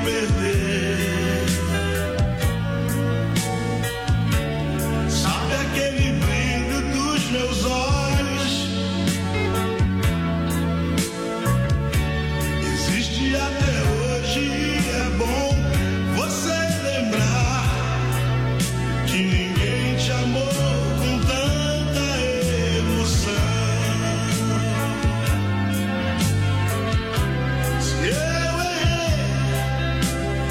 perder. Sabe aquele brilho dos meus olhos? Existe até hoje e é bom você lembrar que ninguém te amou com tanta emoção. Se eu errei,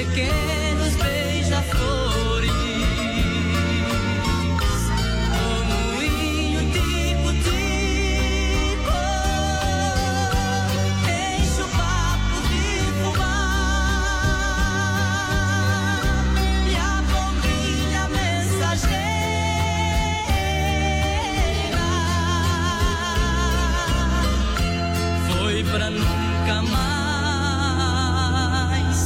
pequenos beija-flores. O moinho tico-tico enche o papo de fumar, e a bombinha mensageira foi pra nunca mais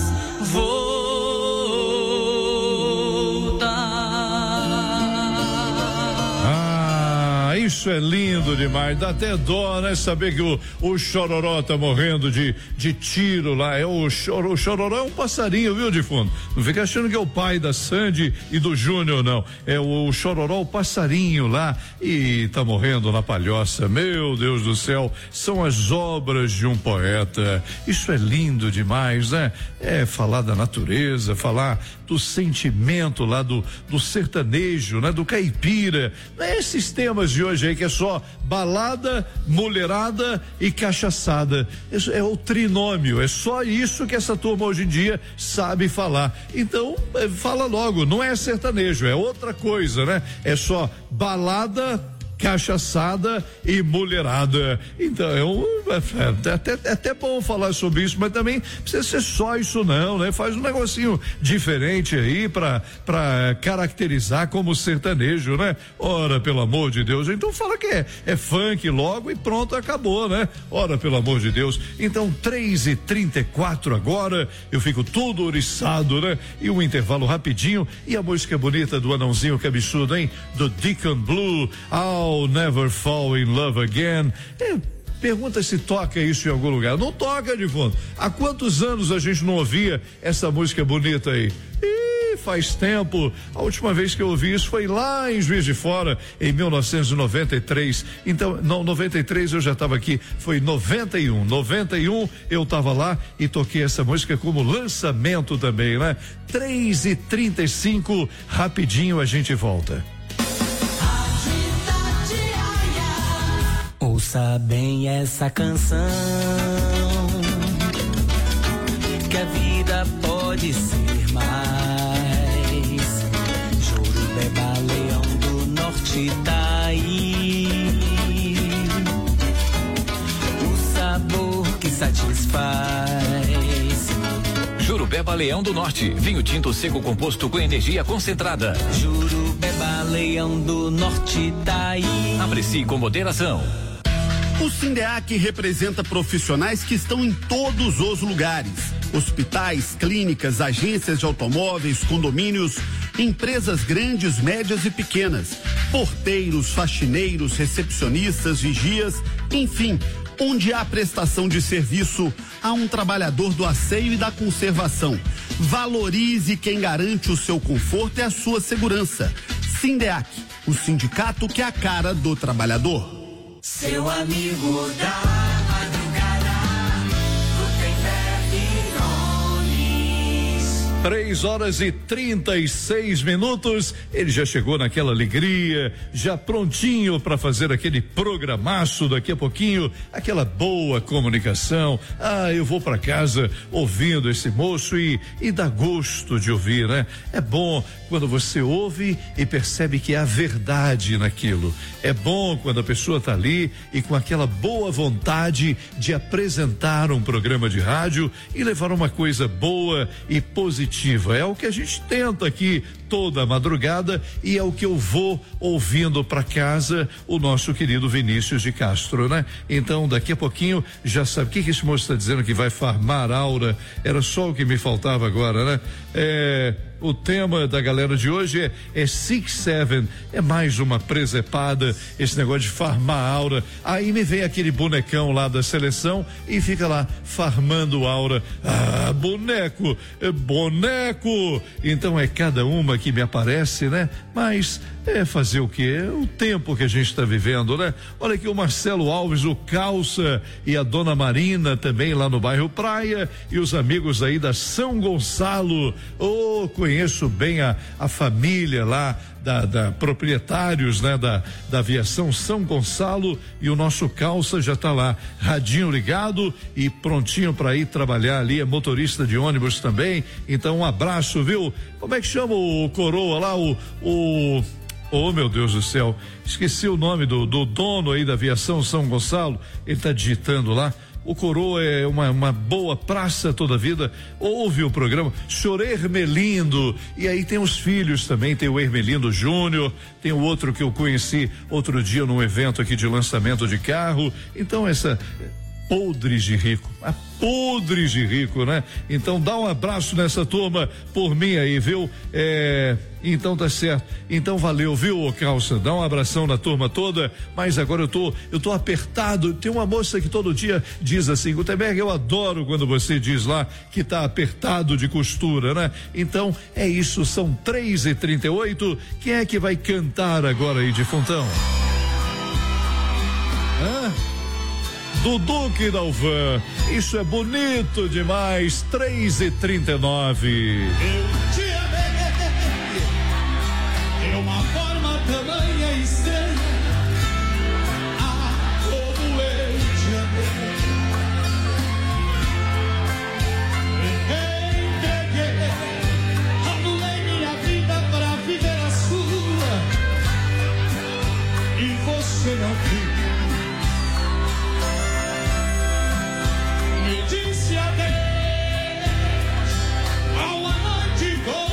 voltar. Isso é lindo demais, dá até dó, né? Saber que o Chororó tá morrendo de tiro lá. O Chororó é um passarinho, viu, de fundo? Não fica achando que é o pai da Sandy e do Júnior, não. É o Chororó, o passarinho lá, e tá morrendo na palhoça. Meu Deus do céu, são as obras de um poeta. Isso é lindo demais, né? É falar da natureza, falar do sentimento lá do sertanejo, né? Do caipira. Não é esses temas de hoje aí que é só balada, mulherada e cachaçada. Isso é o trinômio, é só isso que essa turma hoje em dia sabe falar. Então, fala logo, não é sertanejo, é outra coisa, né? É só balada, cachaçada e mulherada. Então é até bom falar sobre isso, mas também precisa ser só isso não, né? Faz um negocinho diferente aí pra caracterizar como sertanejo, né? Ora, pelo amor de Deus, então fala que é funk logo e pronto, acabou, né? Ora, pelo amor de Deus. Então 3h34 agora, eu fico todo oriçado, né? E um intervalo rapidinho, e a música bonita do anãozinho cabeçudo, hein? Do Deacon Blue, I'll Never Fall in Love Again. Pergunta se toca isso em algum lugar. Não toca, de fundo. Há quantos anos a gente não ouvia essa música bonita aí? Faz tempo. A última vez que eu ouvi isso foi lá em Juiz de Fora, em 1993. Então, não, 93 eu já estava aqui. Foi 91. 91 eu estava lá e toquei essa música como lançamento também, né? 3h35, rapidinho a gente volta. Ouça bem essa canção, que a vida pode ser mais. Jorubeba, Leão do Norte tá aí, o sabor que satisfaz. Jurubeba Leão do Norte, vinho tinto seco composto com energia concentrada. Jurubeba Leão do Norte tá aí. Aprecie com moderação. O Sindeac representa profissionais que estão em todos os lugares: hospitais, clínicas, agências de automóveis, condomínios, empresas grandes, médias e pequenas, porteiros, faxineiros, recepcionistas, vigias, enfim, onde há prestação de serviço, há um trabalhador do asseio e da conservação. Valorize quem garante o seu conforto e a sua segurança. Sindeac, o sindicato que é a cara do trabalhador. Seu amigo da madrugada, do Café Pirones. 3h36. Ele já chegou naquela alegria, já prontinho para fazer aquele programaço daqui a pouquinho, aquela boa comunicação. Eu vou para casa ouvindo esse moço e dá gosto de ouvir, né? É bom quando você ouve e percebe que há verdade naquilo. É bom quando a pessoa está ali e com aquela boa vontade de apresentar um programa de rádio e levar uma coisa boa e positiva. É o que a gente tenta aqui toda a madrugada e é o que eu vou ouvindo para casa, o nosso querido Vinícius de Castro, né? Então, daqui a pouquinho, já sabe o que esse moço está dizendo, que vai farmar aura. Era só o que me faltava agora, né? O tema da galera de hoje é 6-7, é mais uma presepada, esse negócio de farmar aura. Aí me vem aquele bonecão lá da seleção e fica lá farmando aura. Boneco. Então é cada uma que me aparece, né? Mas é fazer o quê? É o tempo que a gente está vivendo, né? Olha aqui o Marcelo Alves, o Calça e a Dona Marina também lá no bairro Praia e os amigos aí da São Gonçalo. conheço bem a família lá da proprietários, né, da aviação São Gonçalo, e o nosso calça já tá lá, radinho ligado e prontinho para ir trabalhar ali, é motorista de ônibus também. Então um abraço, viu? Como é que chama o coroa lá, oh, meu Deus do céu, esqueci o nome do dono aí da aviação São Gonçalo, ele tá digitando lá. O coroa é uma boa praça toda a vida, ouve o programa, senhor Hermelindo, e aí tem os filhos também, tem o Hermelindo Júnior, tem o outro que eu conheci outro dia num evento aqui de lançamento de carro. Então essa podres de rico, podres de rico, né? Então dá um abraço nessa turma por mim aí, viu? Então tá certo. Então valeu, viu, calça? Dá um abração na turma toda, mas agora eu tô apertado. Tem uma moça que todo dia diz assim: Gutenberg, eu adoro quando você diz lá que tá apertado de costura, né? Então é isso, são 3h38. Quem é que vai cantar agora aí de funtão? Dudu Dalvan, isso é bonito demais. 3h39. Eu te amei de uma forma tamanha e estranha, como eu te amei. Entreguei, anulei minha vida pra viver a sua, e você não quis. Me disse adeus a uma noite boa.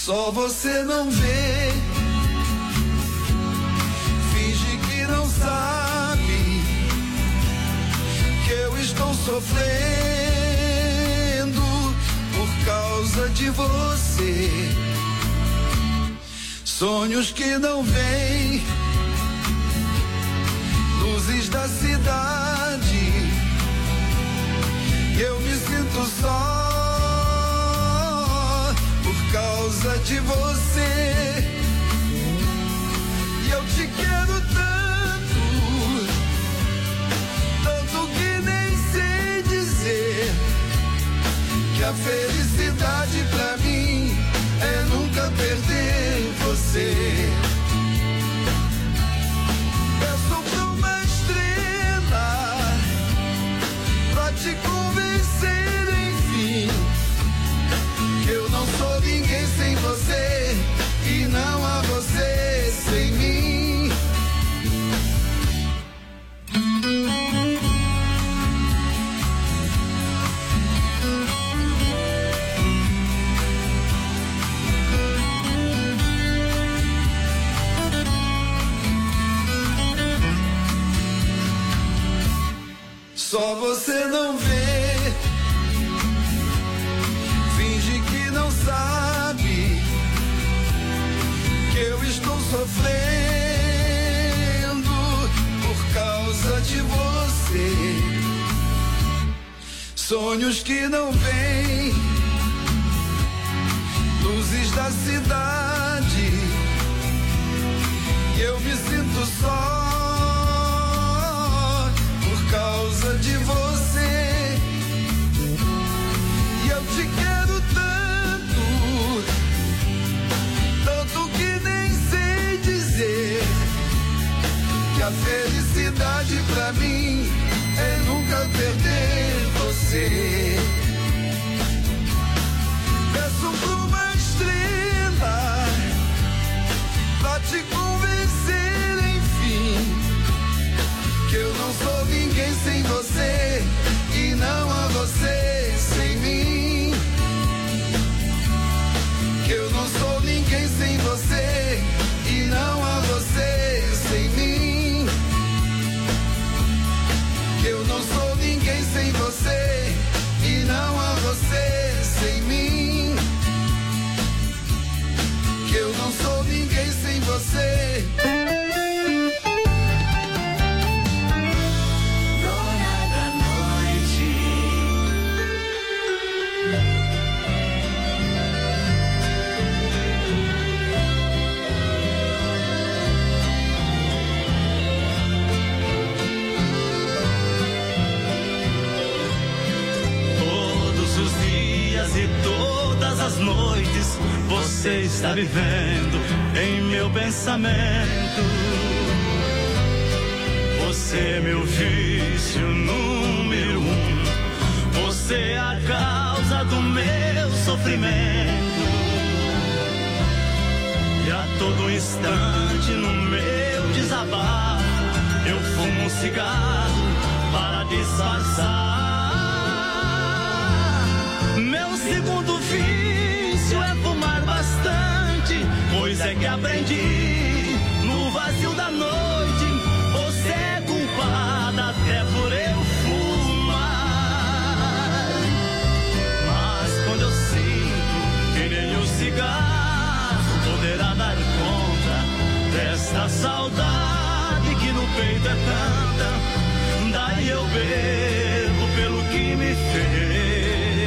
Só você não vê, finge que não sabe que eu estou sofrendo por causa de você. Sonhos que não vêm, luzes da cidade, eu me sinto só por causa de você. E eu te quero tanto, tanto que nem sei dizer que a felicidade pra mim é nunca perder você. Peço pra uma estrela pra te convencer, enfim, que eu não sou ninguém sem você e não há você sem mim. Só você não vê, finge que não sabe que eu estou sofrendo por causa de você. Sonhos que não vêm, luzes da cidade, eu me sinto só por causa de você. E eu te quero tanto, tanto que nem sei dizer que a felicidade pra mim é nunca perder você. Peço pra uma estrela pra te convencer, enfim, que eu não sou ninguém sem você e não há você sem mim. Que eu não sou ninguém sem você e não há você sem mim. Que eu não sou ninguém sem você e não há você sem mim. Que eu não sou ninguém sem você. E todas as noites você está vivendo em meu pensamento. Você é meu vício número 1. Você é a causa do meu sofrimento. E a todo instante no meu desabafo eu fumo um cigarro para disfarçar. Meu segundo vício é fumar bastante, pois é que aprendi no vazio da noite. Você é culpada até por eu fumar. Mas quando eu sinto que nem o cigarro poderá dar conta desta saudade que no peito é tanta, daí eu bebo pelo que me fez.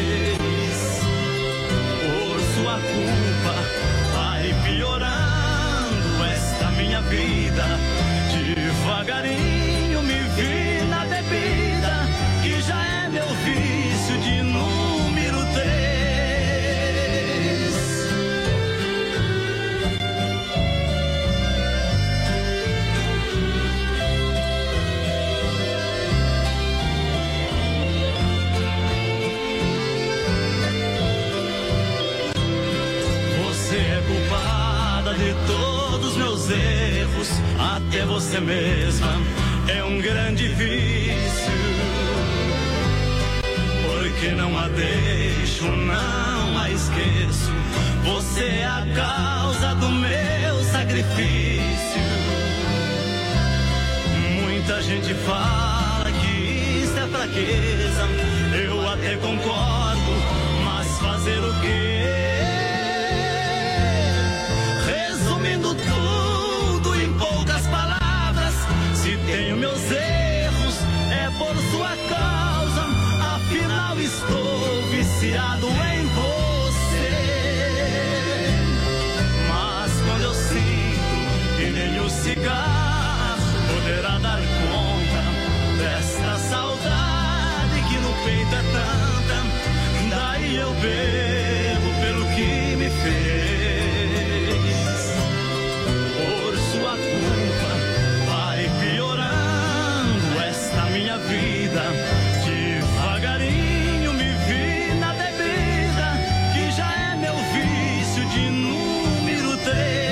Sua culpa vai piorando esta minha vida. Devagarinho me vi na bebida, que já é meu vício de número 3. De todos meus erros, até você mesma é um grande vício. Porque não a deixo, não a esqueço. Você é a causa do meu sacrifício. Muita gente fala que isso é fraqueza. Eu até concordo, mas fazer o quê? Resumindo tudo em poucas palavras, se tenho meus erros é por sua causa. Afinal estou viciado em você. Mas quando eu sinto que nem o cigarro poderá dar conta desta saudade que no peito é tanta, daí eu bebo pelo que me fez. Por sua culpa vai piorando esta minha vida. Devagarinho me vi na bebida, que já é meu vício de número 3.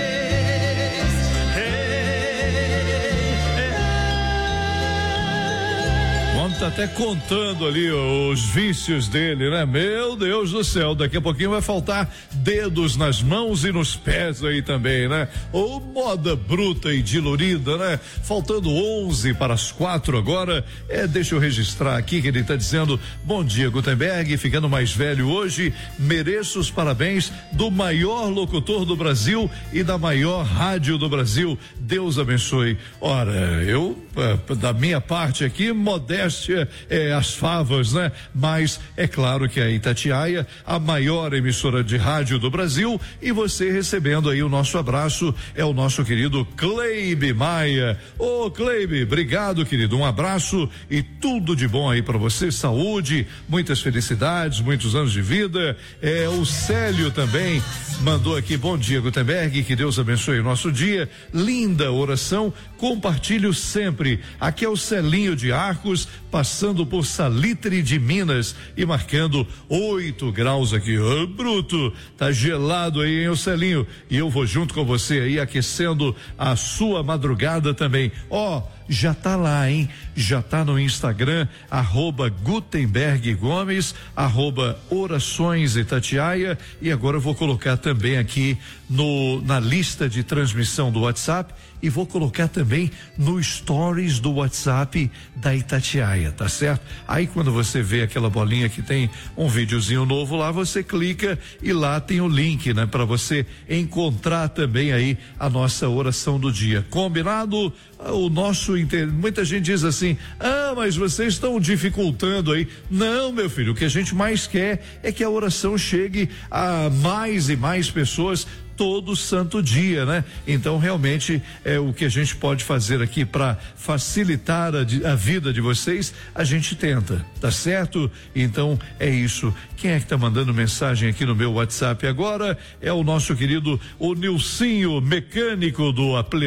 Tá até contando ali os vícios dele, né? Meu Deus do céu, daqui a pouquinho vai faltar dedos nas mãos e nos pés aí também, né? Ou moda bruta e dilurida, né? Faltando 11 para as 4 agora. Deixa eu registrar aqui que ele tá dizendo: bom dia, Gutenberg, ficando mais velho hoje, mereço os parabéns do maior locutor do Brasil e da maior rádio do Brasil. Deus abençoe. Ora, eu, da minha parte aqui, modéstia as favas, né? Mas é claro que a Itatiaia, a maior emissora de rádio do Brasil, e você recebendo aí o nosso abraço é o nosso querido Cleibe Maia. Ô Cleibe, obrigado, querido, um abraço e tudo de bom aí para você, saúde, muitas felicidades, muitos anos de vida. O Célio também mandou aqui: bom dia, Gutenberg, que Deus abençoe o nosso dia, linda oração, compartilho sempre. Aqui é o Celinho de Arcos, passando por Salitre de Minas e marcando 8 graus aqui. Ô, bruto, tá gelado aí, hein, o Celinho? E eu vou junto com você aí, aquecendo a sua madrugada também. Já tá lá, hein? Já tá no Instagram, @Gutenberg Gomes, @Orações Itatiaia, e agora eu vou colocar também aqui na lista de transmissão do WhatsApp, e vou colocar também no stories do WhatsApp da Itatiaia, tá certo? Aí quando você vê aquela bolinha que tem um videozinho novo lá, você clica e lá tem o link, né? Para você encontrar também aí a nossa oração do dia. Combinado? Muita gente diz assim: mas vocês estão dificultando aí. Não, meu filho, o que a gente mais quer é que a oração chegue a mais e mais pessoas todo santo dia, né? Então realmente o que a gente pode fazer aqui para facilitar a vida de vocês, a gente tenta, tá certo? Então é isso. Quem é que tá mandando mensagem aqui no meu WhatsApp agora? É o nosso querido o Nilcinho, mecânico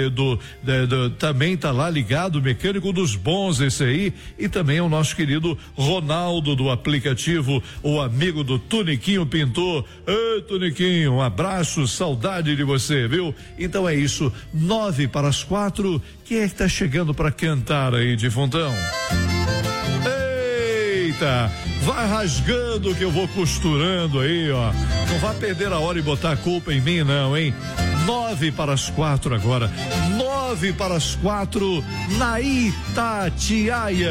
também tá lá ligado, mecânico dos bons esse aí, e também é o nosso querido Ronaldo do aplicativo, o amigo do Tuniquinho Pintor. Ei, Tuniquinho, um abraço, saudade de você, viu? Então é isso, 9 para as 4. Quem é que tá chegando para cantar aí, defuntão? Eita, vai rasgando que eu vou costurando aí, ó. Não vai perder a hora e botar a culpa em mim, não, hein? 9 para as 4 agora. 9 para as 4 na Itatiaia.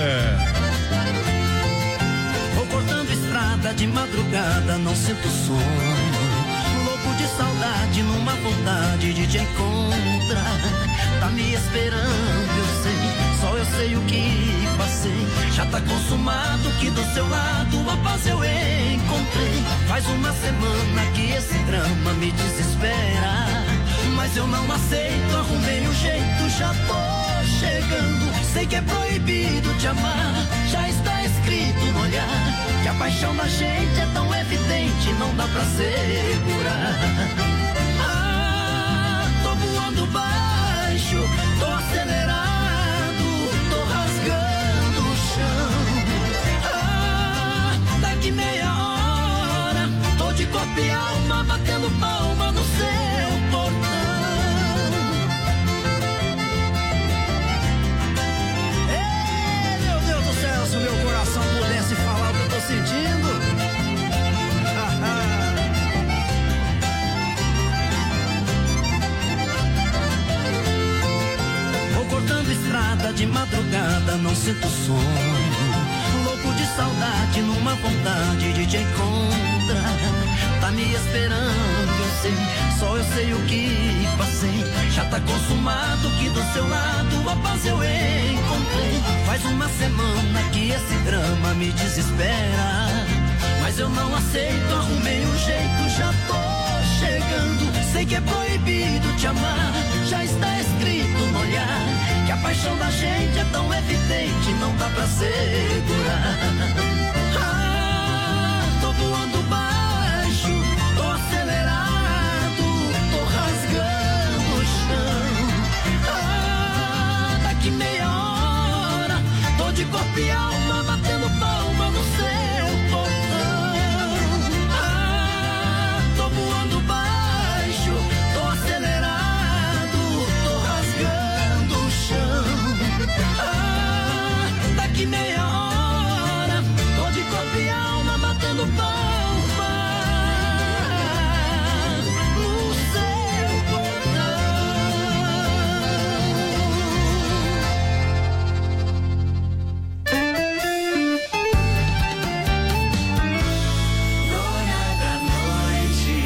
Vou cortando estrada de madrugada, não sinto sono. De saudade, numa vontade de te encontrar. Tá me esperando, eu sei, só eu sei o que passei. Já tá consumado que do seu lado a paz eu encontrei. Faz uma semana que esse drama me desespera, mas eu não aceito, arrumei um jeito, já tô chegando. Sei que é proibido te amar, já está escrito no olhar, que a paixão da gente é tão evidente, não dá pra segurar. Tô voando baixo, tô acelerado, tô rasgando o chão. Daqui meia hora, tô de corpo e alma, batendo palma no seu portão. Se o meu coração pudesse falar o que eu tô sentindo. madrugada não sinto sono, louco de saudade numa vontade de te encontrar. Tá me esperando, eu sei, só eu sei o que passei. Já tá consumado que do seu lado a paz eu encontrei. Faz uma semana que esse drama me desespera, mas eu não aceito, arrumei um jeito, já tô chegando. Sei que é proibido te amar, já está escrito no olhar, que a paixão da gente é tão evidente, não dá pra segurar. Tô voando baixo, tô acelerado, tô rasgando o chão. Daqui meia hora, tô de corpo e alma, batendo palma no seu portão. Tô voando baixo, tô acelerado, tô rasgando o chão. Daqui meia hora, tô de corpo e alma, batendo palma no seu portão. Hora da noite.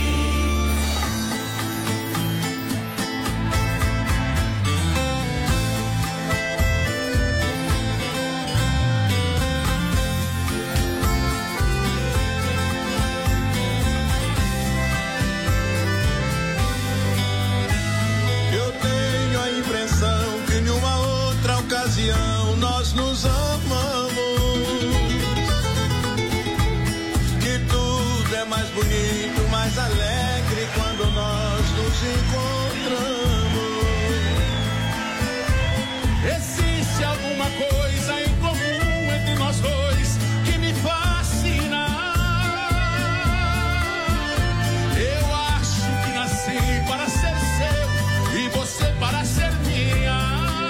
Eu tenho a impressão que em uma outra ocasião nós nos amamos, que tudo é mais bonito, mais alegre quando nós nos encontramos. Existe alguma coisa em comum entre nós dois que me fascina. Eu acho que nasci para ser seu e você para ser minha.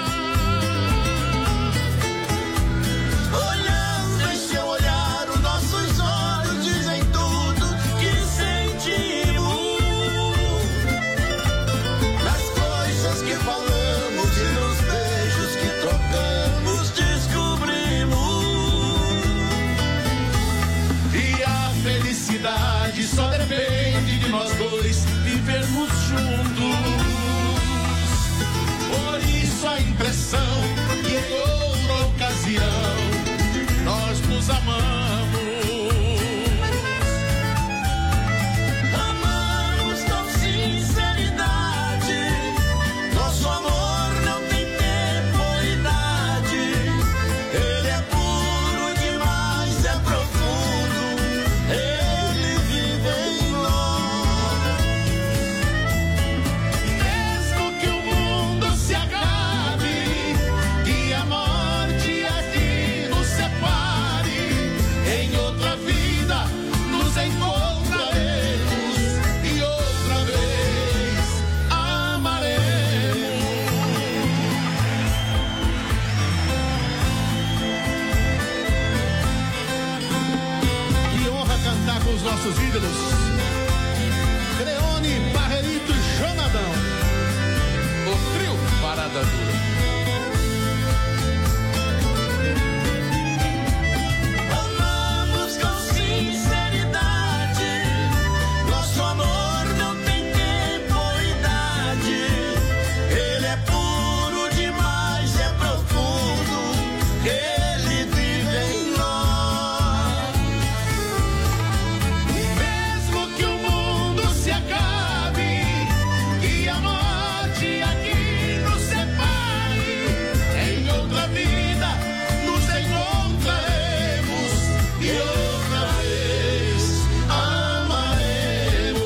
Olhando em seu olhar, os nossos olhos dizem tudo que sentimos. Nas coisas que falamos e nos beijos que trocamos, descobrimos. E a felicidade só depende de nós dois vivermos juntos. Por isso a impressão que em outra ocasião nós nos amamos. Amamos com sinceridade, nosso amor não tem tempo ou idade. Ele é puro demais, é profundo, ele vive em nós. Mesmo que o mundo se acabe e a morte aqui nos separe, em outra vida nos encontraremos e outra vez amaremos. Que honra cantar com os nossos ídolos Creone, Barrerito e Jonadão, o trio Parada Dura. Amamos com sinceridade, nosso amor não tem tempo ou idade. Ele é puro demais, é profundo, ele vive em nós. Mesmo que o mundo se acabe e a morte aqui nos separe, em outra vida nos encontraremos e outra vez amaremos.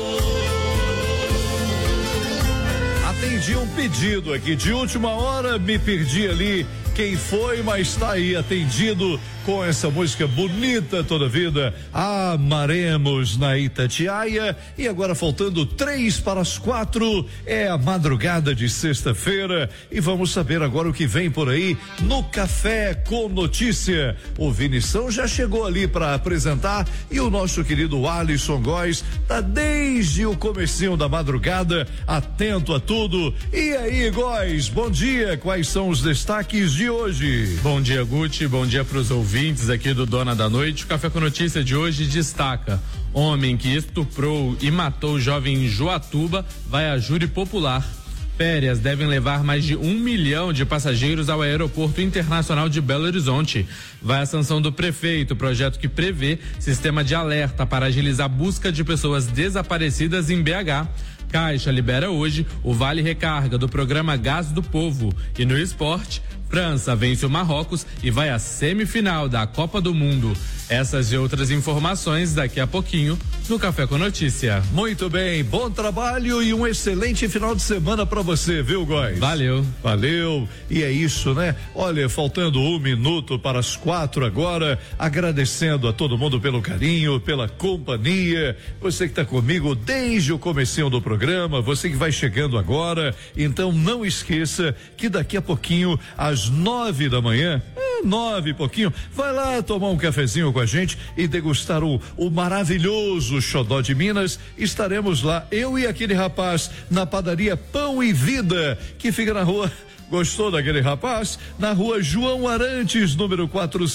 Atendi um pedido aqui de última hora, me perdi ali quem foi, mas tá aí atendido com essa música bonita toda vida, Amaremos, na Itatiaia. E agora faltando 3:45, é a madrugada de sexta-feira e vamos saber agora o que vem por aí no Café com Notícia. O Vinição já chegou ali para apresentar e o nosso querido Alisson Góes tá desde o comecinho da madrugada atento a tudo. E aí, Góes, bom dia, quais são os destaques de de hoje. Bom dia, Guti, bom dia para os ouvintes aqui do Dona da Noite. O Café com Notícia de hoje destaca: homem que estuprou e matou jovem em Joatuba vai a júri popular. Férias devem levar mais de 1 milhão de passageiros ao Aeroporto Internacional de Belo Horizonte. Vai a sanção do prefeito, projeto que prevê sistema de alerta para agilizar a busca de pessoas desaparecidas em BH. Caixa libera hoje o Vale Recarga do programa Gás do Povo. E no esporte, França vence o Marrocos e vai à semifinal da Copa do Mundo. Essas e outras informações daqui a pouquinho no Café com Notícia. Muito bem, bom trabalho e um excelente final de semana pra você, viu, Góis? Valeu. Valeu, e é isso, né? Olha, faltando 1 minuto para as 4 agora, agradecendo a todo mundo pelo carinho, pela companhia, você que tá comigo desde o comecinho do programa, você que vai chegando agora, então não esqueça que daqui a pouquinho, às 9 da manhã, 9 e pouquinho, vai lá tomar um cafezinho com a gente e degustar o maravilhoso xodó de Minas. Estaremos lá, eu e aquele rapaz, na padaria Pão e Vida, que fica na rua. Gostou daquele rapaz? Na rua João Arantes, número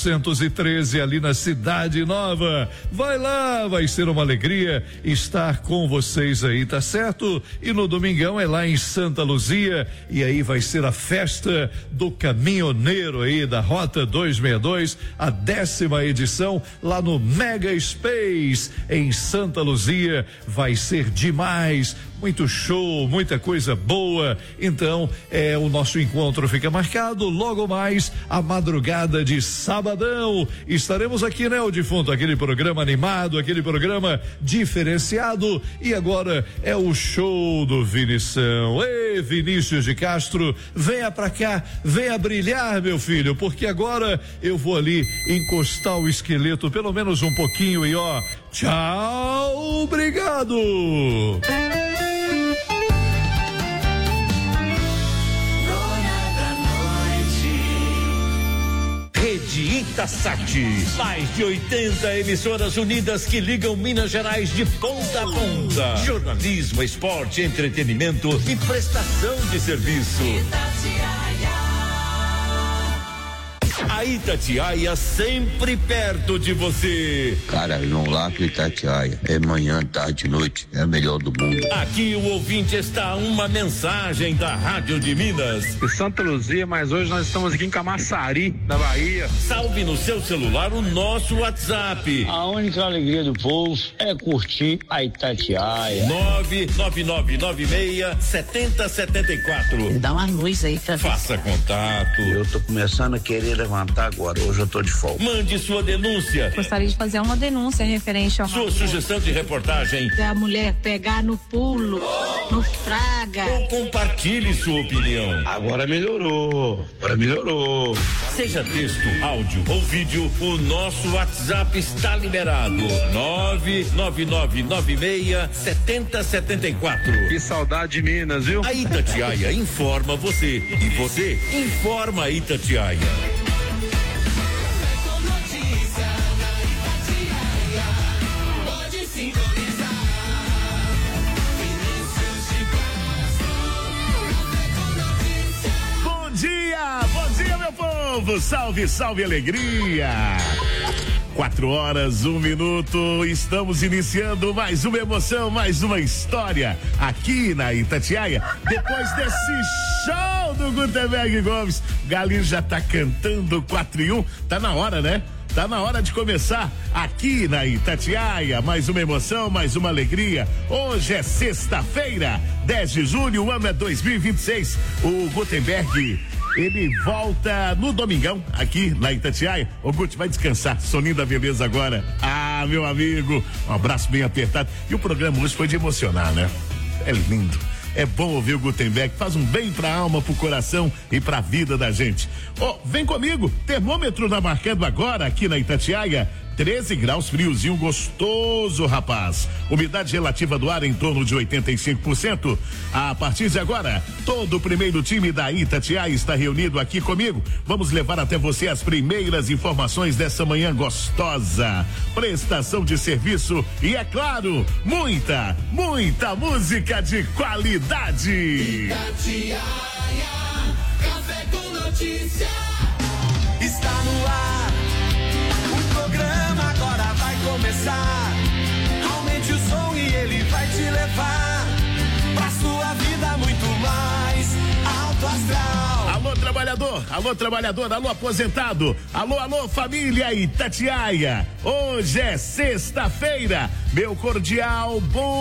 413, ali na Cidade Nova. Vai lá, vai ser uma alegria estar com vocês aí, tá certo? E no domingão é lá em Santa Luzia, e aí vai ser a festa do caminhoneiro aí da Rota 262, a 10ª edição, lá no Mega Space, em Santa Luzia. Vai ser demais. Muito show, muita coisa boa. Então, o nosso encontro fica marcado logo mais a madrugada de sabadão. Estaremos aqui, né, o defunto, aquele programa animado, aquele programa diferenciado. E agora é o show do Vinição. Ei, Vinícius de Castro, venha pra cá, venha brilhar, meu filho, porque agora eu vou ali encostar o esqueleto pelo menos um pouquinho e ó, tchau, obrigado. Rede Itasat, mais de 80 emissoras unidas que ligam Minas Gerais de ponta a ponta. Jornalismo, esporte, entretenimento e prestação de serviço. A Itatiaia sempre perto de você. Cara, não lá que Itatiaia é manhã, tarde, noite, é a melhor do mundo. Aqui o ouvinte está uma mensagem da Rádio de Minas. De Santa Luzia, mas hoje nós estamos aqui em Camaçari, na Bahia. Salve no seu celular o nosso WhatsApp. A única alegria do povo é curtir a Itatiaia. 99996-7074. Dá uma luz aí, tá? Faça contato. Eu tô começando a querer levantar agora, hoje eu tô de folga. Mande sua denúncia. Gostaria de fazer uma denúncia referente ao... Sua sugestão de reportagem. A mulher pegar no pulo, no fraga. Ou compartilhe sua opinião. Agora melhorou. Seja texto, áudio ou vídeo, o nosso WhatsApp está liberado. 99996-7074. Que saudade de Minas, viu? A Itatiaia informa você e você informa a Itatiaia. Bom dia, meu povo! Salve, salve, alegria! 4h01, estamos iniciando mais uma emoção, mais uma história aqui na Itatiaia. Depois desse show do Gutenberg Gomes, Galinho já tá cantando 4-1, tá na hora, né? Tá na hora de começar aqui na Itatiaia, mais uma emoção, mais uma alegria. Hoje é sexta-feira, 10 de julho, o ano é 2026. O Gutenberg, ele volta no domingão aqui na Itatiaia. Ô Guti, vai descansar, soninho da beleza agora. Ah, meu amigo, um abraço bem apertado. E o programa hoje foi de emocionar, né? É lindo. É bom ouvir o Gutenberg, faz um bem pra alma, pro coração e pra vida da gente. Vem comigo, termômetro na marcando agora aqui na Itatiaia, 13 graus, friozinho gostoso, rapaz. Umidade relativa do ar em torno de 85%. A partir de agora, todo o primeiro time da Itatiaia está reunido aqui comigo. Vamos levar até você as primeiras informações dessa manhã gostosa. Prestação de serviço e, é claro, muita música de qualidade. Itatiaia, café com notícia. trabalhador, alô trabalhador, alô aposentado, alô família Itatiaia. Hoje é sexta-feira, meu cordial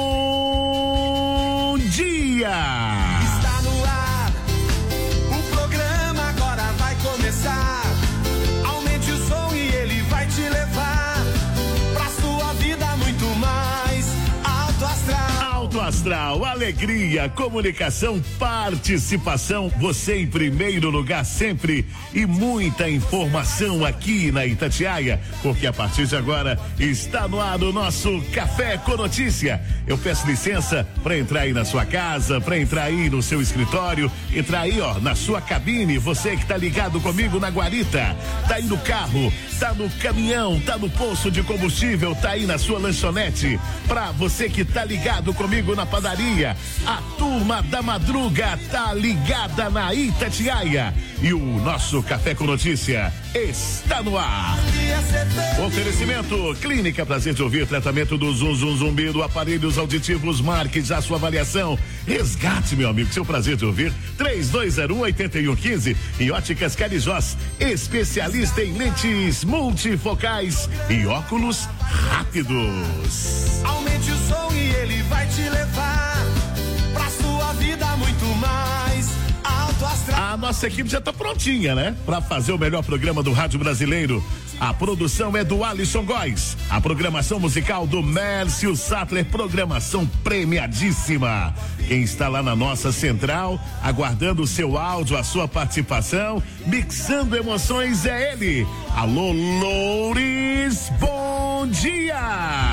bom dia. Está no ar, o programa agora vai começar. Aumente o som e ele vai te levar pra sua vida muito mais alto astral. Alto Astral, alegria, comunicação, participação, você em primeiro lugar sempre e muita informação aqui na Itatiaia, porque a partir de agora está no ar o nosso Café com Notícia. Eu peço licença para entrar aí na sua casa, para entrar aí no seu escritório, entrar aí na sua cabine, você que tá ligado comigo na guarita, tá aí no carro, tá no caminhão, tá no posto de combustível, tá aí na sua lanchonete, pra você que tá ligado comigo na padaria, a turma da madruga tá ligada na Itatiaia e o nosso Café com Notícia está no ar. Oferecimento Clínica Prazer de Ouvir, tratamento do zumbido, aparelhos auditivos, marque já sua avaliação, resgate, meu amigo, seu prazer de ouvir, 3201-8115 e Óticas Carijós, especialista em lentes multifocais e óculos rápidos. Aumente o som e ele vai te levar pra sua vida muito mais alto astral. A nossa equipe já tá prontinha, né? Pra fazer o melhor programa do rádio brasileiro. A produção é do Alisson Góes, a programação musical do Mércio Sattler, programação premiadíssima. Quem está lá na nossa central, aguardando o seu áudio, a sua participação, mixando emoções é ele. Alô, Loures, bom dia!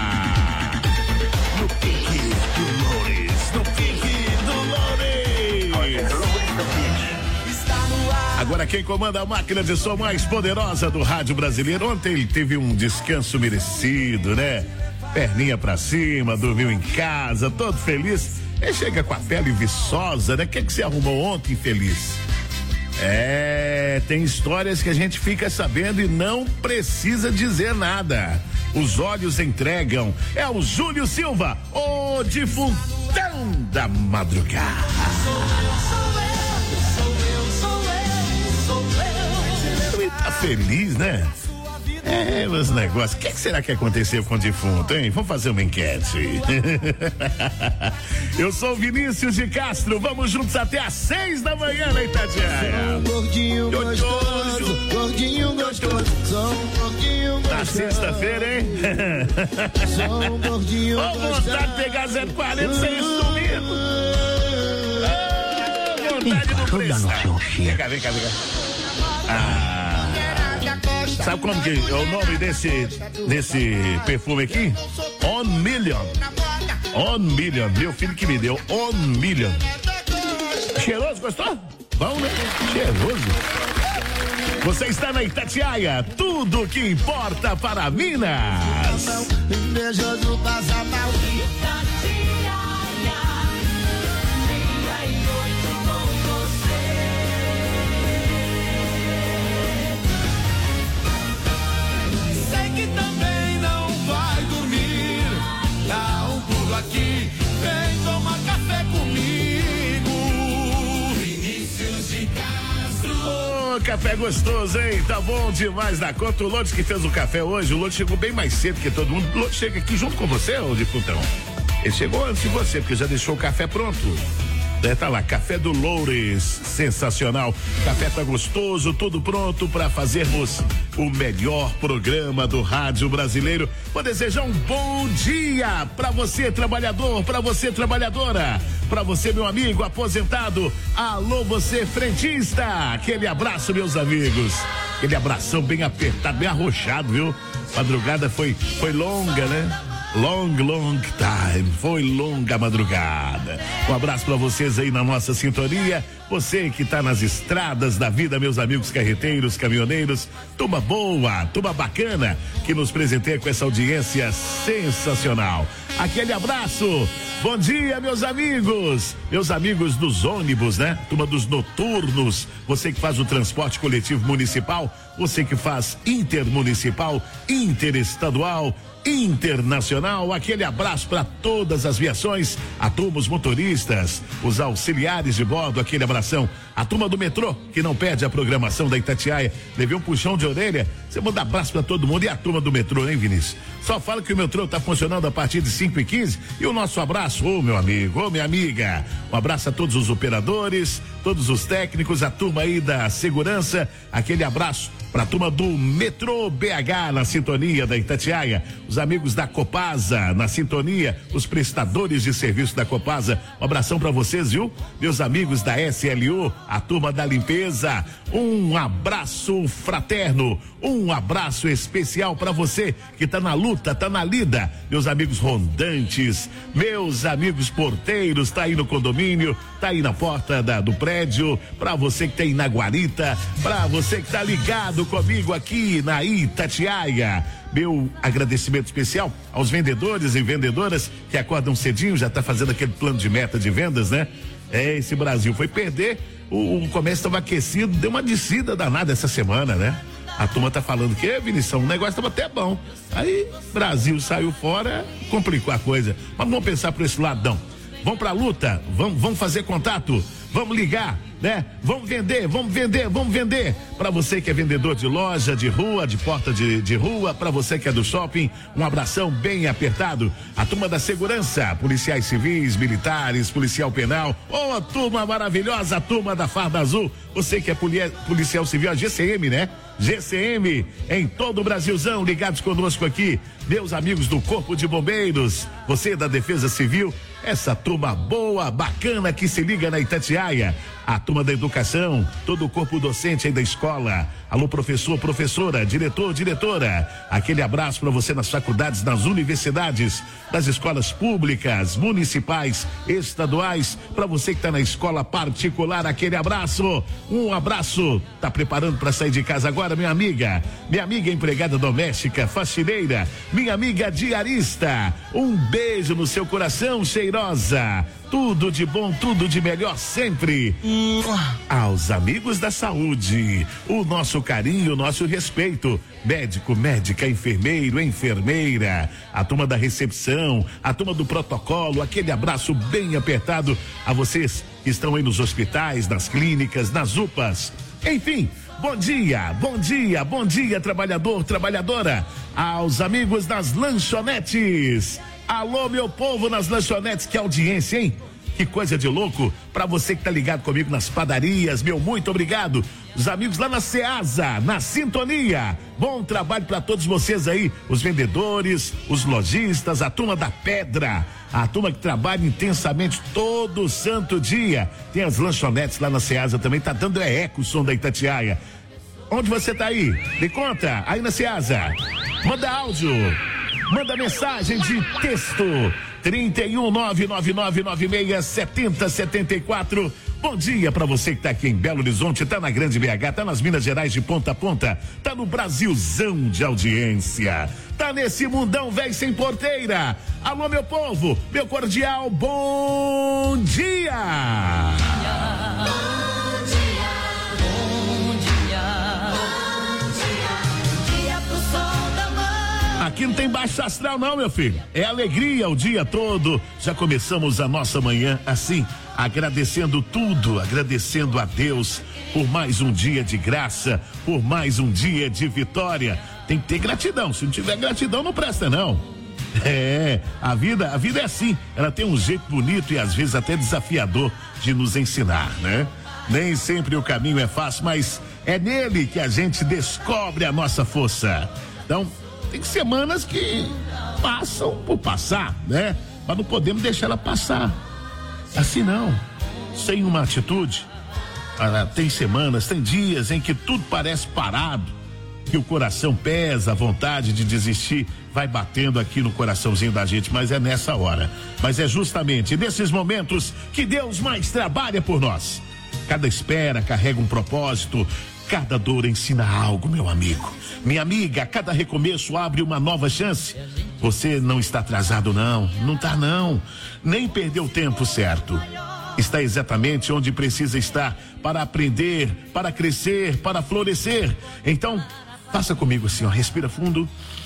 No pique do Loures, no pique do Loures. Agora quem comanda a máquina de som mais poderosa do rádio brasileiro, ontem ele teve um descanso merecido, né? Perninha pra cima, dormiu em casa, todo feliz. Ele chega com a pele viçosa, né? O que você arrumou ontem, infeliz? Tem histórias que a gente fica sabendo e não precisa dizer nada. Os olhos entregam. É o Júlio Silva, o difuntão da madrugada. Ele tá feliz, né? Os negócios. O que será que aconteceu com o defunto, hein? Vamos fazer uma enquete. Eu sou o Vinícius de Castro. Vamos juntos até às 6 da manhã na Itatiaia. Gordinho gostoso, gordinho gostoso. Sou um gordinho gostoso. Na sexta-feira, hein? Sou um gordinho gostoso. Ô, vontade de pegar 040 sem sumir. Vontade de prestar. Vem cá. Sabe como que é o nome desse perfume aqui? On Million. Meu filho que me deu. On Million. Cheiroso, gostou? Bom, né? Cheiroso. Você está na Itatiaia, tudo que importa para Minas. Invejoso passa mal. Que também não vai dormir. Dá um pulo aqui, vem tomar café comigo. Vinícius de Castro. Ô, café gostoso, hein? Tá bom demais da conta. O Lourdes que fez o café hoje, o Lourdes chegou bem mais cedo que todo mundo. O Lourdes chega aqui junto com você, ô difutão. Ele chegou antes de você, porque já deixou o café pronto. Tá lá, café do Loures, sensacional. Café tá gostoso, tudo pronto para fazermos o melhor programa do rádio brasileiro. Vou desejar um bom dia para você, trabalhador, para você, trabalhadora, para você, meu amigo aposentado. Alô, você, frentista. Aquele abraço, meus amigos. Aquele abração bem apertado, bem arrochado, viu? Madrugada foi longa, né? Long time, foi longa madrugada. Um abraço para vocês aí na nossa sintonia. Você que tá nas estradas da vida, meus amigos carreteiros, caminhoneiros, turma boa, turma bacana, que nos presenteia com essa audiência sensacional. Aquele abraço, bom dia, meus amigos dos ônibus, né? Turma dos noturnos, você que faz o transporte coletivo municipal, você que faz intermunicipal, interestadual, internacional, aquele abraço para todas as viações, a turma, os motoristas, os auxiliares de bordo, aquele abração A turma do metrô, que não perde a programação da Itatiaia. Levei um puxão de orelha. Você manda abraço pra todo mundo. E a turma do metrô, hein, Vinícius? Só fala que o metrô tá funcionando a partir de 5h15. E o nosso abraço, meu amigo, minha amiga. Um abraço a todos os operadores, todos os técnicos, a turma aí da segurança. Aquele abraço pra turma do metrô BH na sintonia da Itatiaia. Os amigos da Copasa na sintonia. Os prestadores de serviço da Copasa. Um abração pra vocês, viu? Meus amigos da SLU, a turma da limpeza. Um abraço fraterno. Um abraço especial pra você que tá na luta, tá na lida. Meus amigos rondantes, meus amigos porteiros, tá aí no condomínio, tá aí na porta do prédio, pra você que tem na guarita, pra você que tá ligado comigo aqui na Itatiaia. Meu agradecimento especial aos vendedores e vendedoras que acordam cedinho, já tá fazendo aquele plano de meta de vendas, né? Esse Brasil foi perder, o comércio estava aquecido, deu uma descida danada essa semana, né? A turma tá falando que, Vinição, o negócio tava até bom. Aí, Brasil saiu fora, complicou a coisa. Mas vamos pensar por esse lado, não. Vamos pra luta, vamos fazer contato, vamos ligar, né? Vamos vender. Pra você que é vendedor de loja, de rua, de porta de rua, pra você que é do shopping, um abração bem apertado. A turma da segurança, policiais civis, militares, policial penal, a turma maravilhosa, a turma da Farda Azul. Você que é policial civil, a GCM, né? GCM em todo o Brasilzão, ligados conosco aqui. Meus amigos do Corpo de Bombeiros, você da Defesa Civil, essa turma boa, bacana que se liga na Itatiaia. A turma da educação, todo o corpo docente aí da escola. Alô, professor, professora, diretor, diretora. Aquele abraço para você nas faculdades, nas universidades, das escolas públicas, municipais, estaduais. Para você que está na escola particular, aquele abraço. Um abraço. Tá preparando para sair de casa agora, minha amiga? Minha amiga empregada doméstica, faxineira, minha amiga diarista. Um beijo no seu coração, cheirosa. Tudo de bom, tudo de melhor sempre. Aos amigos da saúde, o nosso carinho, o nosso respeito. Médico, médica, enfermeiro, enfermeira, a turma da recepção, a turma do protocolo, aquele abraço bem apertado a vocês que estão aí nos hospitais, nas clínicas, nas UPAs. Enfim, bom dia, bom dia, bom dia, trabalhador, trabalhadora. Aos amigos das lanchonetes. Alô, meu povo nas lanchonetes, que audiência, hein? Que coisa de louco. Pra você que tá ligado comigo nas padarias, meu muito obrigado. Os amigos lá na Ceasa, na sintonia. Bom trabalho pra todos vocês aí, os vendedores, os lojistas, a turma da pedra, a turma que trabalha intensamente todo santo dia. Tem as lanchonetes lá na Ceasa também, tá dando eco o som da Itatiaia. Onde você tá aí? Me conta, aí na Ceasa. Manda áudio. Manda mensagem de texto 31999967074. Bom dia pra você que tá aqui em Belo Horizonte, tá na Grande BH, tá nas Minas Gerais de ponta a ponta, tá no Brasilzão de audiência, tá nesse mundão velho sem porteira. Alô, meu povo, meu cordial bom dia. Aqui não tem baixo astral não, meu filho. É alegria o dia todo. Já começamos a nossa manhã assim, agradecendo tudo, agradecendo a Deus por mais um dia de graça, por mais um dia de vitória. Tem que ter gratidão. Se não tiver gratidão, não presta não. A vida é assim. Ela tem um jeito bonito e às vezes até desafiador de nos ensinar, né? Nem sempre o caminho é fácil, mas é nele que a gente descobre a nossa força. Então, tem semanas que passam por passar, né? Mas não podemos deixar ela passar assim não, sem uma atitude. Tem semanas, tem dias em que tudo parece parado, que o coração pesa, a vontade de desistir vai batendo aqui no coraçãozinho da gente, mas é nessa hora, mas é justamente nesses momentos que Deus mais trabalha por nós. Cada espera carrega um propósito. Cada dor ensina algo, meu amigo. Minha amiga, cada recomeço abre uma nova chance. Você não está atrasado não, não tá não. Nem perdeu o tempo certo. Está exatamente onde precisa estar para aprender, para crescer, para florescer. Então, faça comigo assim, ó, respira fundo.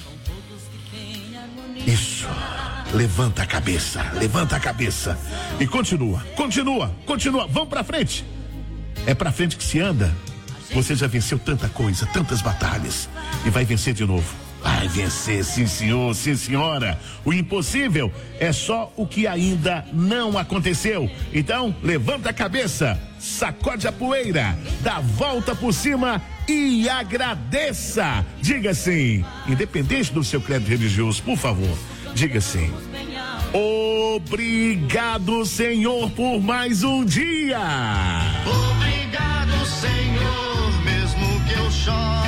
Isso. Levanta a cabeça e continua. Vamos pra frente. É pra frente que se anda. Você já venceu tanta coisa, tantas batalhas. E vai vencer de novo. Vai vencer, sim senhor, sim senhora. O impossível é só o que ainda não aconteceu. Então, levanta a cabeça, sacode a poeira, dá a volta por cima e agradeça. Diga assim, independente do seu credo religioso, por favor, diga assim: obrigado, Senhor, por mais um dia. Obrigado, Senhor, mesmo que eu chore.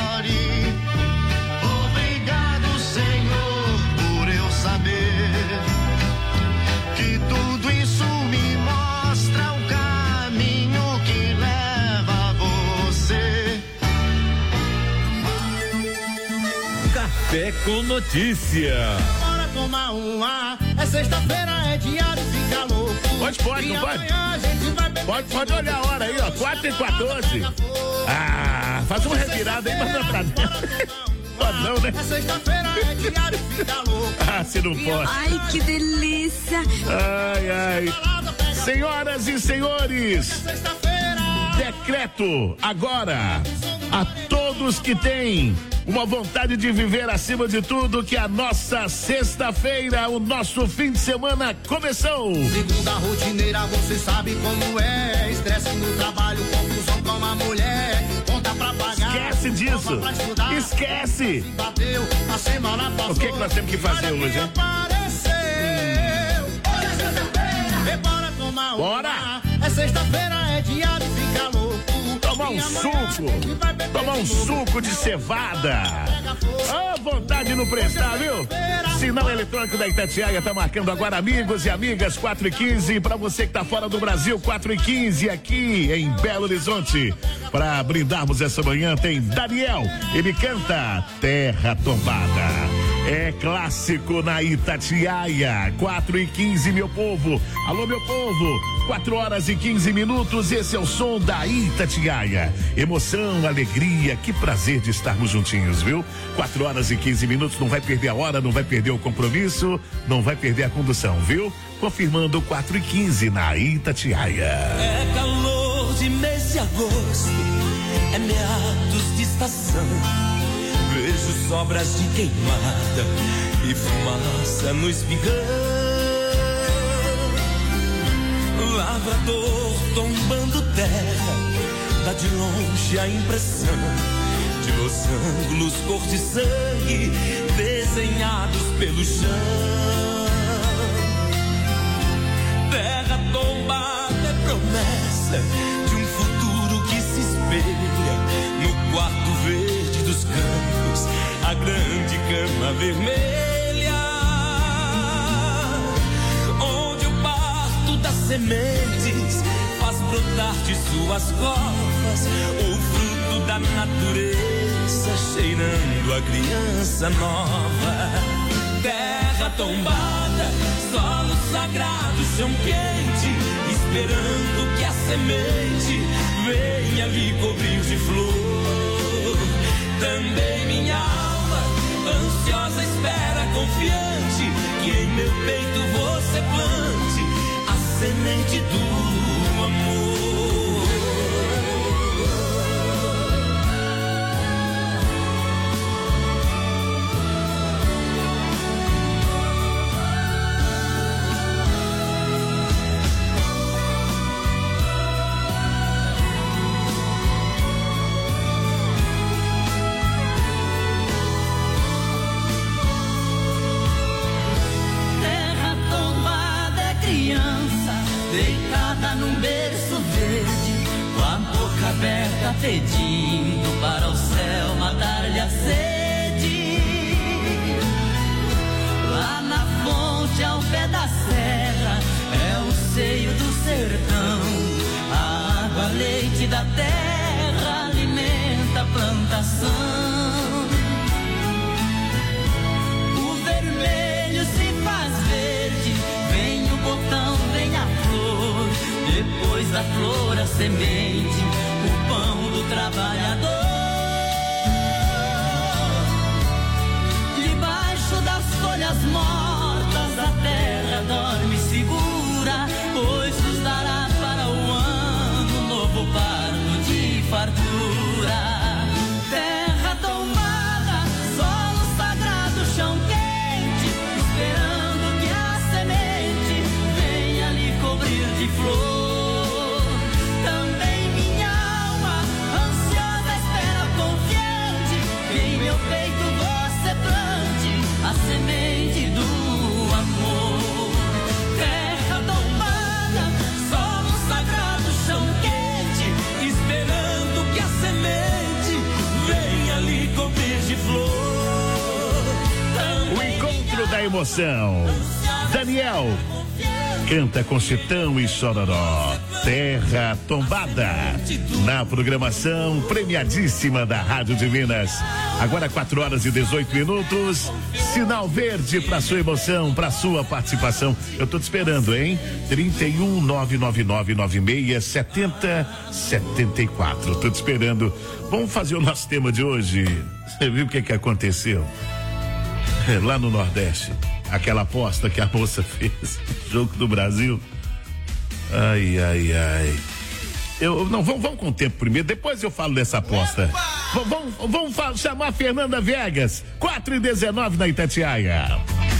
Obrigado, Senhor, por eu saber que tudo isso me mostra o caminho que leva a você. Café com notícia. Bora tomar um ar, é sexta-feira, é dia de ficar louco. Pode, não pode? Pode olhar a hora aí, ó, 4h14. Ah, faz uma revirada aí, mas não é pra dentro. Pode não, né? É sexta-feira, é dia de ficar louco. Ah, você não pode. Ai, que delícia. Ai. Senhoras e senhores, decreto agora a todos que têm uma vontade de viver acima de tudo, que a nossa sexta-feira, o nosso fim de semana começou. Segunda rotineira, você sabe como é. Estresse no trabalho, confusão com uma mulher. Conta pra pagar. Esquece disso. Esquece. Bateu, a semana passou. O que nós temos que fazer hoje, hein? Bora tomar Bora. É sexta-feira, é dia de ficar louco. Tomar um suco de cevada. Ó, vontade não prestar, viu? Sinal eletrônico da Itatiaia tá marcando agora, amigos e amigas, 4h15. Pra você que tá fora do Brasil, 4h15 aqui em Belo Horizonte. Pra brindarmos essa manhã tem Daniel. Ele canta Terra Tombada. É clássico na Itatiaia, 4h15, meu povo. Alô, meu povo, 4h15. Esse é o som da Itatiaia. Emoção, alegria, que prazer de estarmos juntinhos, viu? 4h15, não vai perder a hora, não vai perder o compromisso, não vai perder a condução, viu? Confirmando 4h15 na Itatiaia. É calor de mês de agosto, é meados de estação. Vejo sobras de queimada e fumaça no espigão. Lavrador tombando terra, dá de longe a impressão de losângulos cor de sangue desenhados pelo chão. Terra tombada é promessa de um futuro que se espelha no quarto verde dos campos, a grande cama vermelha, onde o parto das sementes faz brotar de suas covas o fruto da natureza, cheirando a criança nova. Terra tombada, solo sagrado, chão quente, esperando que a semente venha lhe cobrir de flor. Também minha alma, ansiosa espera, confiante, que em meu peito você plante a semente do amor. Deitada num berço verde, com a boca aberta pedindo para o céu matar-lhe a sede. Lá na fonte ao pé da serra é o seio do sertão. A água, leite da terra alimenta a plantação. O vermelho se faz verde, vem o botão, vem a flor, depois da flor a semente, o pão do trabalhador. Debaixo das folhas mortas a terra dorme segura, pois nos dará para o ano novo parto da emoção. Daniel canta com Chitão e Chororó, Terra Tombada, na programação premiadíssima da Rádio de Minas. Agora 4h18, sinal verde para sua emoção, para sua participação. Eu tô te esperando, hein? 31-999-96-70-74. Tô te esperando. Vamos fazer o nosso tema de hoje. Você viu o que aconteceu? Lá no Nordeste. Aquela aposta que a moça fez, jogo do Brasil. Ai. Vamos com o tempo primeiro, depois eu falo dessa aposta. Vamos chamar a Fernanda Viegas, 4h19 na Itatiaia.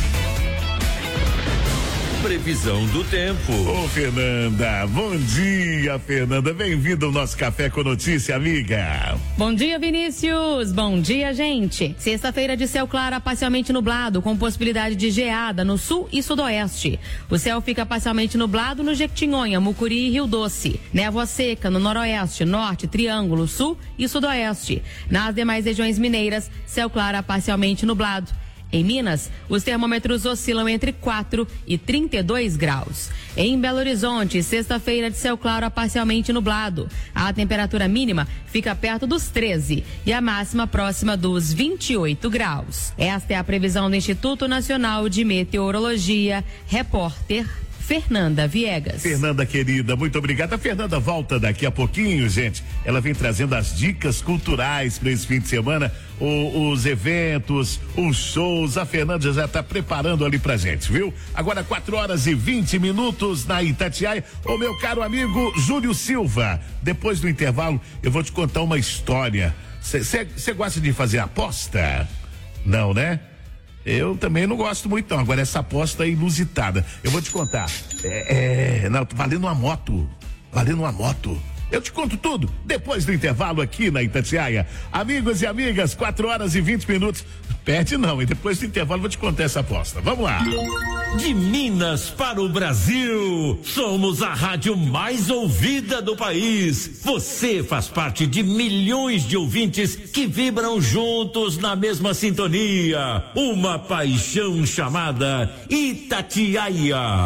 Previsão do tempo. Ô, Fernanda, bom dia, Fernanda. Bem-vinda ao nosso Café com Notícia, amiga. Bom dia, Vinícius. Bom dia, gente. Sexta-feira de céu claro a parcialmente nublado, com possibilidade de geada no sul e sudoeste. O céu fica parcialmente nublado no Jequitinhonha, Mucuri e Rio Doce. Névoa seca no noroeste, norte, Triângulo, sul e sudoeste. Nas demais regiões mineiras, céu claro a parcialmente nublado. Em Minas, os termômetros oscilam entre 4 e 32 graus. Em Belo Horizonte, sexta-feira de céu claro a parcialmente nublado. A temperatura mínima fica perto dos 13 e a máxima próxima dos 28 graus. Esta é a previsão do Instituto Nacional de Meteorologia. Repórter Fernanda Viegas. Fernanda querida, muito obrigada. A Fernanda volta daqui a pouquinho, gente. Ela vem trazendo as dicas culturais para esse fim de semana, os eventos, os shows. A Fernanda já está preparando ali pra gente, viu? Agora 4h20 na Itatiaia. Ô, meu caro amigo Júlio Silva, depois do intervalo eu vou te contar uma história. Você gosta de fazer aposta? Não, né? Eu também não gosto muito, não. Agora, essa aposta é inusitada. Eu vou te contar. Não, valendo uma moto. Eu te conto tudo depois do intervalo aqui na Itatiaia. Amigos e amigas, 4h20. Perde não, e depois do intervalo vou te contar essa aposta. Vamos lá. De Minas para o Brasil, somos a rádio mais ouvida do país. Você faz parte de milhões de ouvintes que vibram juntos na mesma sintonia. Uma paixão chamada Itatiaia.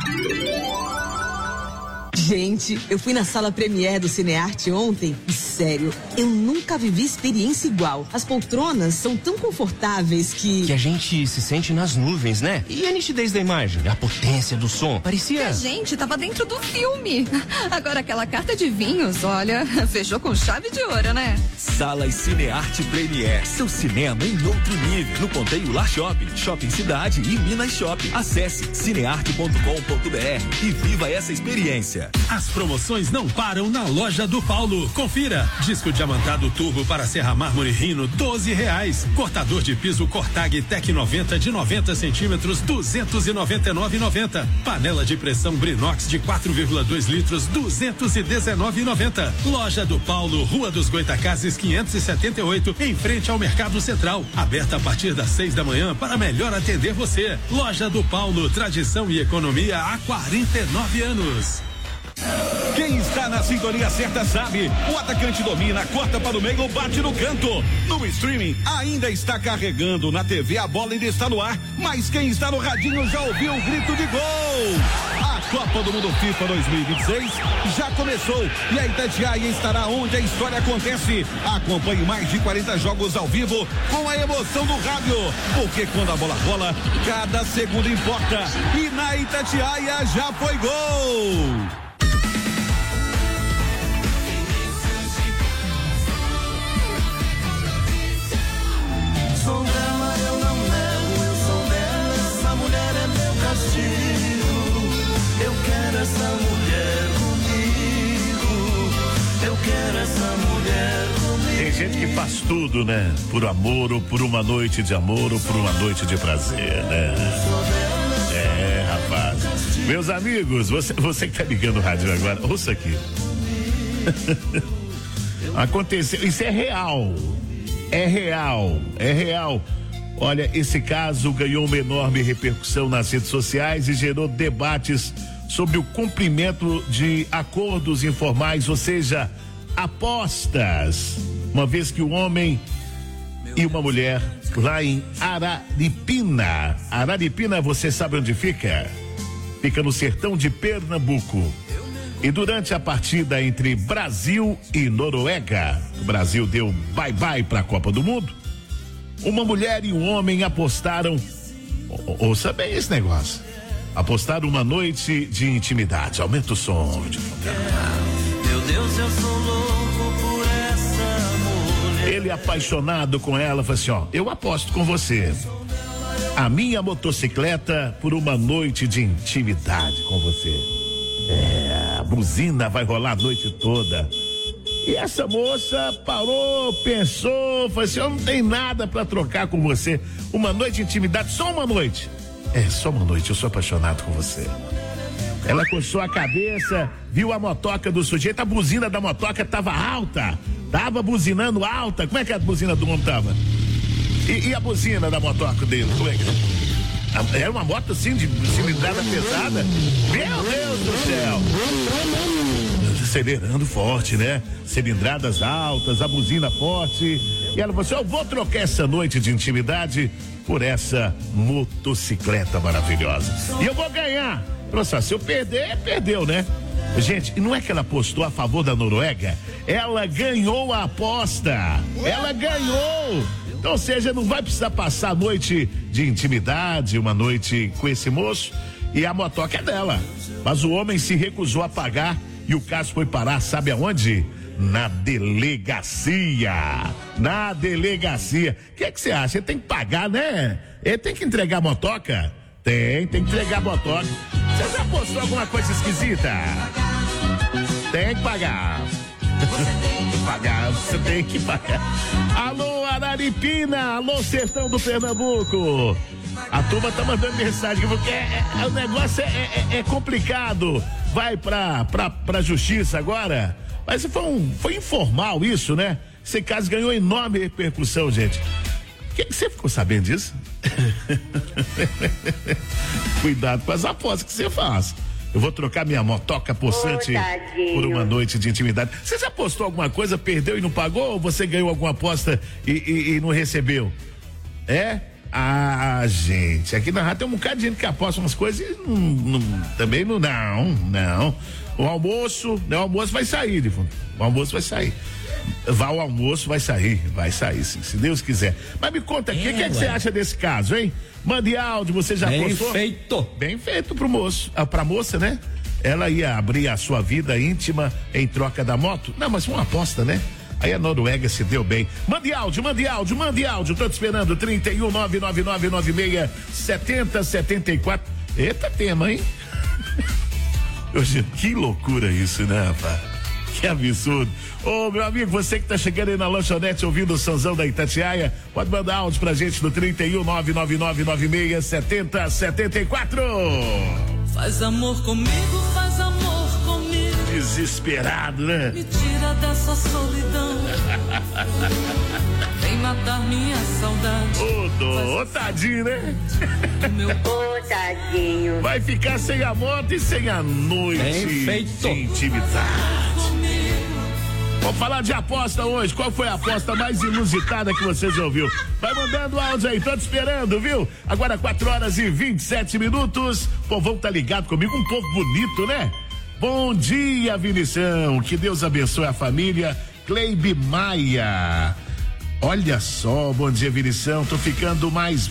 Gente, eu fui na sala Premiere do Cinearte ontem e, sério, eu nunca vivi experiência igual. As poltronas são tão confortáveis que a gente se sente nas nuvens, né? E a nitidez da imagem, a potência do som, parecia... A gente tava dentro do filme. Agora aquela carta de vinhos, olha, fechou com chave de ouro, né? Salas Cinearte Premiere, seu cinema em outro nível. No Ponteio Lar Shopping, Shopping Cidade e Minas Shopping. Acesse cinearte.com.br e viva essa experiência. As promoções não param na loja do Paulo. Confira. Disco diamantado turbo para serra mármore Rino, R$12. Cortador de piso Cortag Tec 90 de 90 centímetros, R$299,90. Panela de pressão Brinox de 4,2 litros, R$219,90. Loja do Paulo, Rua dos Goitacazes 578, em frente ao Mercado Central. Aberta a partir das 6 da manhã para melhor atender você. Loja do Paulo, tradição e economia há 49 anos. Quem está na sintonia certa sabe, o atacante domina, corta para o meio, bate no canto. No streaming ainda está carregando, na TV a bola ainda está no ar, mas quem está no radinho já ouviu o grito de gol. A Copa do Mundo FIFA 2026 já começou e a Itatiaia estará onde a história acontece. Acompanhe mais de 40 jogos ao vivo com a emoção do rádio, porque quando a bola rola, cada segundo importa. E na Itatiaia já foi gol. Sou dela, eu não nego, eu sou dela, essa mulher é meu castigo. Eu quero essa mulher comigo, eu quero essa mulher comigo. Tem gente que faz tudo, né? Por amor, ou por uma noite de amor, ou por uma noite de prazer, né? Rapaz. Meus amigos, você que tá ligando o rádio agora, ouça aqui. Aconteceu, isso é real. É real. Olha, esse caso ganhou uma enorme repercussão nas redes sociais e gerou debates sobre o cumprimento de acordos informais, ou seja, apostas. Uma vez que o homem e uma mulher lá em Araripina. Araripina, você sabe onde fica? Fica no sertão de Pernambuco. E durante a partida entre Brasil e Noruega, o Brasil deu bye-bye para a Copa do Mundo. Uma mulher e um homem apostaram, ouça bem esse negócio, apostaram uma noite de intimidade. Aumenta o som. Meu Deus, eu sou louco por essa mulher. Ele, apaixonado com ela, falou assim: ó, eu aposto com você a minha motocicleta por uma noite de intimidade com você. A buzina vai rolar a noite toda. E essa moça parou, pensou, falou assim: eu não tenho nada pra trocar com você. Uma noite de intimidade, só uma noite. Só uma noite, eu sou apaixonado com você. Ela coçou a cabeça, viu a motoca do sujeito, a buzina da motoca tava alta, tava buzinando alta. Como é que a buzina do homem tava? E a buzina da motoca dele, como é que era uma moto assim de cilindrada pesada? Meu Deus do céu! Acelerando forte, né? Cilindradas altas, a buzina forte. E ela falou assim: eu vou trocar essa noite de intimidade por essa motocicleta maravilhosa. E eu vou ganhar. Nossa, se eu perder, perdeu, né? Gente, não é que ela apostou a favor da Noruega? Ela ganhou a aposta. Ela ganhou. Então, ou seja, não vai precisar passar a noite de intimidade, uma noite com esse moço, e a motoca é dela. Mas o homem se recusou a pagar e o caso foi parar, sabe aonde? Na delegacia. Na delegacia. O que você acha? Ele tem que pagar, né? Ele tem que entregar a motoca? Tem que entregar a motoca. Você já postou alguma coisa esquisita? Tem que pagar. Você tem que pagar. Alô, Araripina, alô, sertão do Pernambuco. A turma tá mandando mensagem porque o negócio é complicado. Vai pra justiça agora. Mas foi informal isso, né? Esse caso ganhou enorme repercussão, gente. Que você ficou sabendo disso? Cuidado com as apostas que você faz. Eu vou trocar minha motoca possante por uma noite de intimidade. Você já apostou alguma coisa, perdeu e não pagou? Ou você ganhou alguma aposta e não recebeu? Gente, aqui na rádio tem um bocado de gente que aposta umas coisas e também não. O almoço vai sair, de fundo. O almoço vai sair. O almoço vai sair, sim, se Deus quiser. Mas me conta, o que você acha desse caso, hein? Mande áudio, você já apostou? Bem feito pro moço, pra moça, né? Ela ia abrir a sua vida íntima em troca da moto? Não, mas uma aposta, né? Aí a Noruega se deu bem. Mande áudio. Tô te esperando. 31-99996-7074. Eita tema, hein? Hoje, que loucura isso, né, rapaz? Que absurdo. Ô, meu amigo, você que tá chegando aí na lanchonete ouvindo o Sonzão da Itatiaia, pode mandar áudio pra gente no 31-99996-7074. Faz amor comigo, faz amor comigo. Desesperado, né? Me tira dessa solidão. Vem matar minha saudade. Ô, tadinho, né? Ô, tadinho. Vai ficar sem a moto e sem a noite de intimidade. Vamos falar de aposta hoje. Qual foi a aposta mais inusitada que você já ouviu? Vai mandando áudio aí, tô te esperando, viu? Agora 4:27. O povão tá ligado comigo, um povo bonito, né? Bom dia, Vinição. Que Deus abençoe a família. Cleibe Maia. Olha só, bom dia, Vinição. Tô ficando mais